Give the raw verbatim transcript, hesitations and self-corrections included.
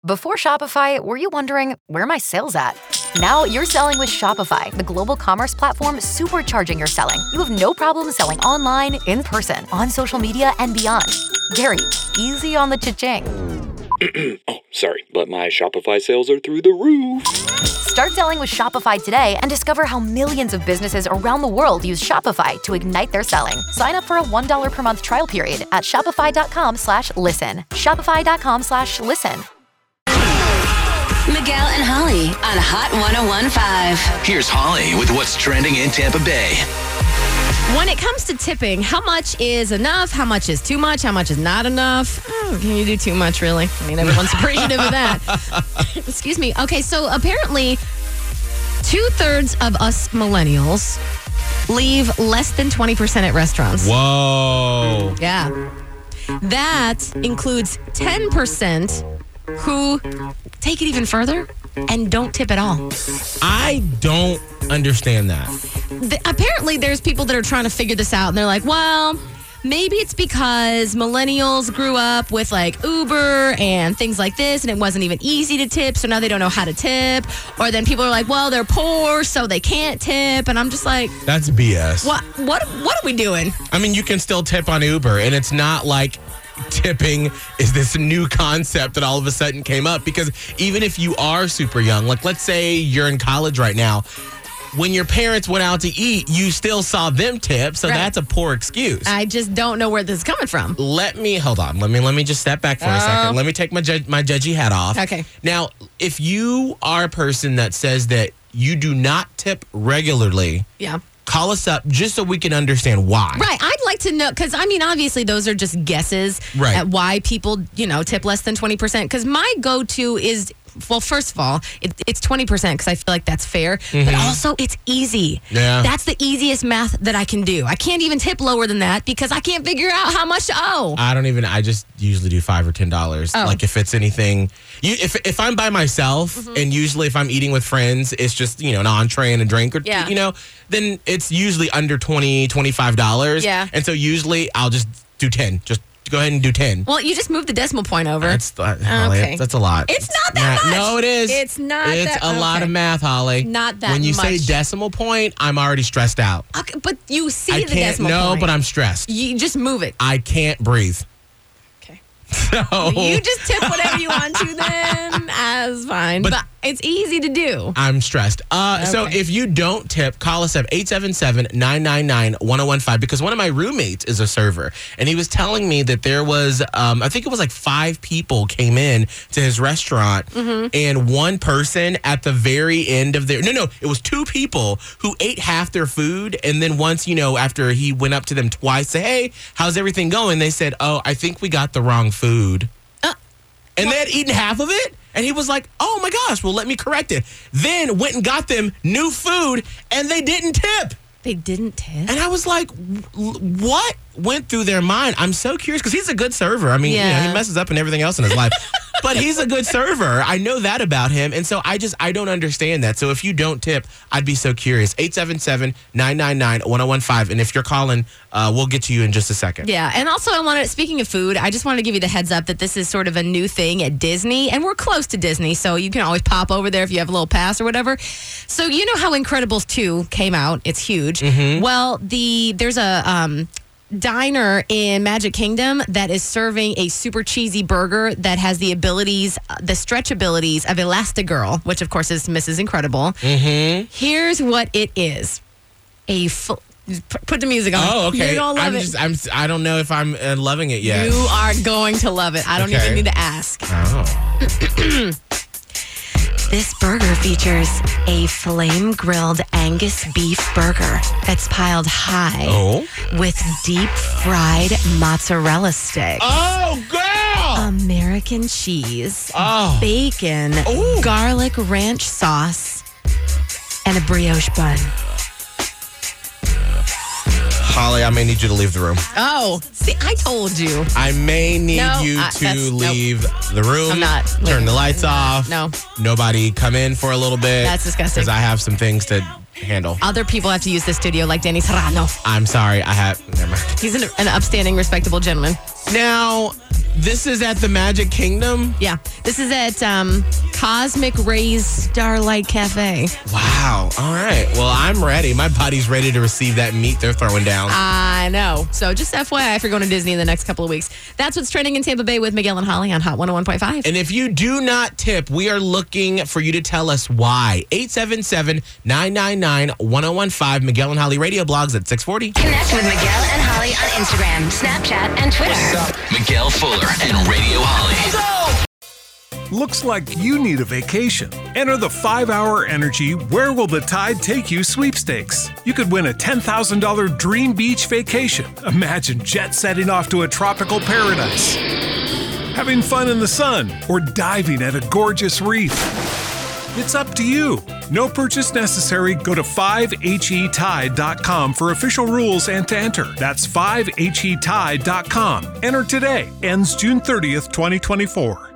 Before Shopify, were you wondering, where are my sales at? Now you're selling with Shopify, the global commerce platform supercharging your selling. You have no problem selling online, in person, on social media, and beyond. Gary, easy on the cha-ching. Oh, sorry, but my Shopify sales are through the roof. Start selling with Shopify today and discover how millions of businesses around the world use Shopify to ignite their selling. Sign up for a one dollar per month trial period at shopify.com slash listen. Shopify.com slash listen. Miguel and Holly on Hot one oh one point five. Here's Holly with what's trending in Tampa Bay. When it comes to tipping, how much is enough? How much is too much? How much is not enough? Oh, can you do too much, really? I mean, everyone's appreciative of that. Excuse me. Okay, so apparently two-thirds of us millennials leave less than twenty percent at restaurants. Whoa. Yeah. That includes ten percent who take it even further and don't tip at all. I don't understand that. The, apparently, there's people that are trying to figure this out, and they're like, well, maybe it's because millennials grew up with like Uber and things like this, and it wasn't even easy to tip, so now they don't know how to tip. Or then people are like, well, they're poor, so they can't tip. And I'm just like, that's B S. What, what, what are we doing? I mean, you can still tip on Uber, and it's not like tipping is this new concept that all of a sudden came up, because even if you are super young, like let's say you're in college right now, when your parents went out to eat, you still saw them tip, so right. That's a poor excuse. I just don't know where this is coming from. Let me, hold on, let me let me just step back for oh. a second. Let me take my, ju- my judgy hat off. Okay. Now, if you are a person that says that you do not tip regularly, yeah. call us up just so we can understand why. Right. I'd like to know, because, I mean, obviously those are just guesses right. at why people, you know, tip less than twenty percent. Because my go-to is, well, first of all, it, it's twenty percent because I feel like that's fair. Mm-hmm. But also, it's easy. Yeah. That's the easiest math that I can do. I can't even tip lower than that because I can't figure out how much to owe. I don't even, I just usually do five or ten dollars. Oh. Like if it's anything, you, if if I'm by myself, mm-hmm. and usually if I'm eating with friends, it's just, you know, an entree and a drink, or, yeah. you know, then it's usually under twenty dollars, twenty-five dollars. Yeah. And so usually I'll just do ten. Just go ahead and do ten. Well, you just moved the decimal point over. That's, uh, Holly, okay. that's a lot. It's not that Nah, much. No, it is. It's not It's that a okay. lot of math, Holly. Not that When you much. say decimal point, I'm already stressed out. Okay, but you see I the can't, decimal no, point. but I'm stressed. You just move it. I can't breathe. Okay. So you just tip whatever you want to then. That's fine. But, but it's easy to do. I'm stressed. Uh, okay. So if you don't tip, call us up eight seven seven, nine nine nine, one oh one five, because one of my roommates is a server, and he was telling me that there was, um, I think it was like five people came in to his restaurant, mm-hmm. and one person at the very end of their, no, no, it was two people who ate half their food, and then once, you know, after he went up to them twice, say, hey, how's everything going? They said, oh, I think we got the wrong food. Uh, and what? they had eaten half of it? And he was like, oh my gosh, well, let me correct it. Then went and got them new food, and they didn't tip. They didn't tip? And I was like, what went through their mind? I'm so curious, because he's a good server. I mean, yeah. you know, he messes up and everything else in his life. But he's a good server. I know that about him. And so I just, I don't understand that. So if you don't tip, I'd be so curious. eight seven seven, nine nine nine, one oh one five. And if you're calling, uh, we'll get to you in just a second. Yeah. And also, I wanted, speaking of food, I just wanted to give you the heads up that this is sort of a new thing at Disney. And we're close to Disney, so you can always pop over there if you have a little pass or whatever. So you know how Incredibles two came out. It's huge. Mm-hmm. Well, the there's a... Um, diner in Magic Kingdom that is serving a super cheesy burger that has the abilities, the stretch abilities of Elastigirl, which of course is Missus Incredible. Mm-hmm. Here's what it is. A full, put the music on. Oh, okay. You're gonna love I'm it. just, I'm, I don't know if I'm uh, loving it yet. You are going to love it. I don't Okay. even need to ask. Oh. This burger features a flame-grilled Angus beef burger that's piled high Oh. with deep-fried mozzarella sticks, Oh, girl! American cheese, Oh. bacon, Ooh. garlic ranch sauce, and a brioche bun. Holly, I may need you to leave the room. Oh, see, I told you. I may need No, you I- to that's- nope. leave the room. I'm not Turn leaving. the lights off. No. Nobody come in for a little bit. That's disgusting. Because I have some things to handle. Other people have to use the studio, like Danny Serrano. I'm sorry. I have. Never mind. He's an, an upstanding, respectable gentleman. Now, This is at the Magic Kingdom? Yeah. This is at um, Cosmic Rays Starlight Cafe. Wow. All right. Well, I'm ready. My body's ready to receive that meat they're throwing down. I know. So just F Y I if you're going to Disney in the next couple of weeks. That's what's trending in Tampa Bay with Miguel and Holly on Hot one oh one point five. And if you do not tip, we are looking for you to tell us why. eight seven seven, nine nine nine, one oh one five. Miguel and Holly radio blogs at six forty. Connect with Miguel and Holly on Instagram, Snapchat, and Twitter. Miguel Fuller and Radio Holly. Looks like you need a vacation. Enter the five-hour Energy Where Will the Tide Take You sweepstakes. You could win a ten thousand dollars dream beach vacation. Imagine jet-setting off to a tropical paradise, having fun in the sun, or diving at a gorgeous reef. It's up to you. No purchase necessary. Go to five H E tide dot com for official rules and to enter. That's five H E tide dot com. Enter today. Ends June thirtieth, twenty twenty-four.